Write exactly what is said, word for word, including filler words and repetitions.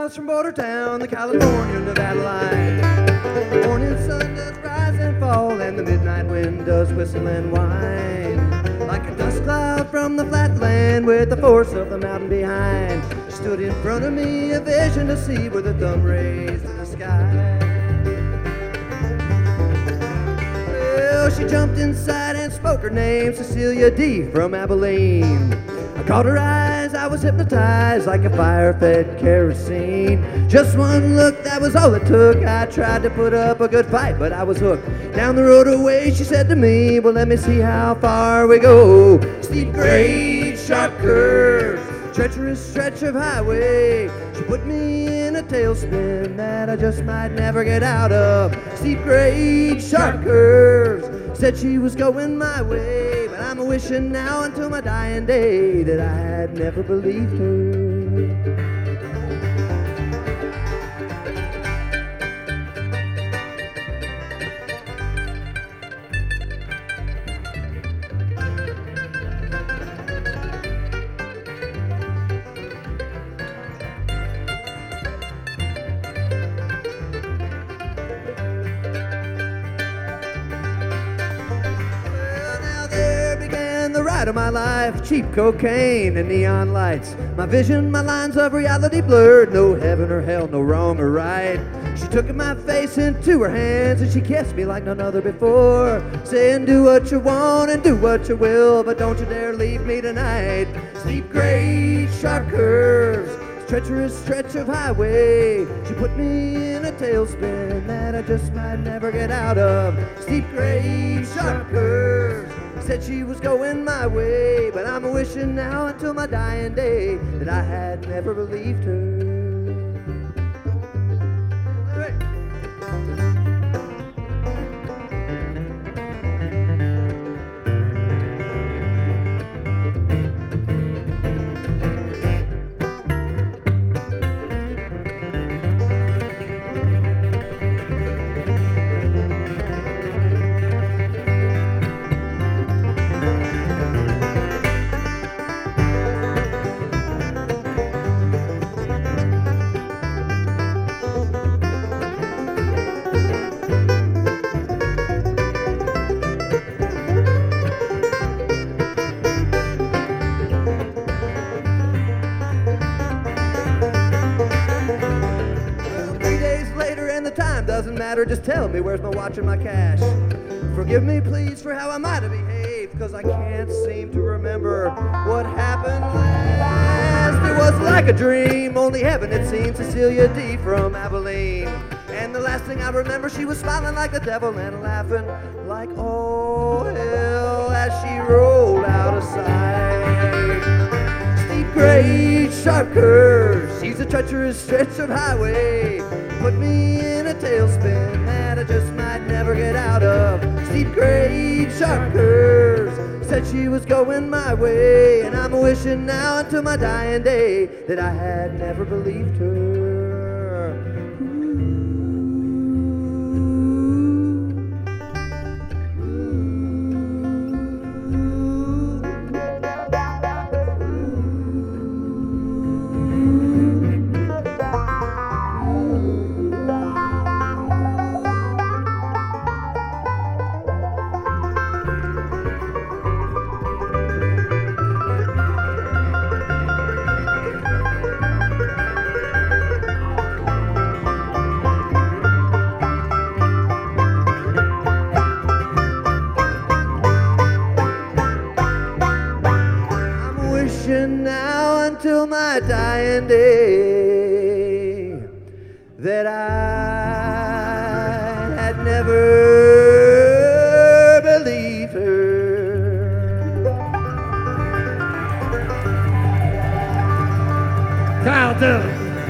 miles from border town, the California-Nevada line. The morning sun does rise and fall, and the midnight wind does whistle and whine. Like a dust cloud from the flatland with the force of the mountain behind. Stood in front of me, a vision to see with a thumb raised to the sky. Well, she jumped inside and spoke her name, Cecilia D. from Abilene. I caught her eyes, I was hypnotized like a fire-fed kerosene. Just one look, that was all it took. I tried to put up a good fight, but I was hooked. Down the road away, she said to me, well, let me see how far we go. Steep grades, sharp curves, treacherous stretch of highway. She put me in a tailspin that I just might never get out of. Steep grades, sharp curves, said she was going my way. But I'm wishing now until my dying day that I had never believed her. The ride of my life, cheap cocaine and neon lights. My vision, my lines of reality blurred. No heaven or hell, no wrong or right. She took my face into her hands and she kissed me like none other before, saying, do what you want and do what you will, but don't you dare leave me tonight. Steep grades, sharp curves, treacherous stretch of highway. She put me in a tailspin that I just might never get out of. Steep grades, sharp curves, said she was going my way. But I'm wishing now until my dying day that I had never believed her. Doesn't matter, just tell me where's my watch and my cash. Forgive me please for how I might have behaved, cause I can't seem to remember what happened last. It was like a dream, only heaven had seen Cecilia D. from Abilene. And the last thing I remember, she was smiling like the devil and laughing like all hell as she rolled out of sight. Steep grades, sharp curves, she's a treacherous stretch of highway. Put me in a tailspin that I just might never get out of. Steep grades, sharp curves, said she was going my way. And I'm wishing now until my dying day that I had never believed her. Now until my dying day that I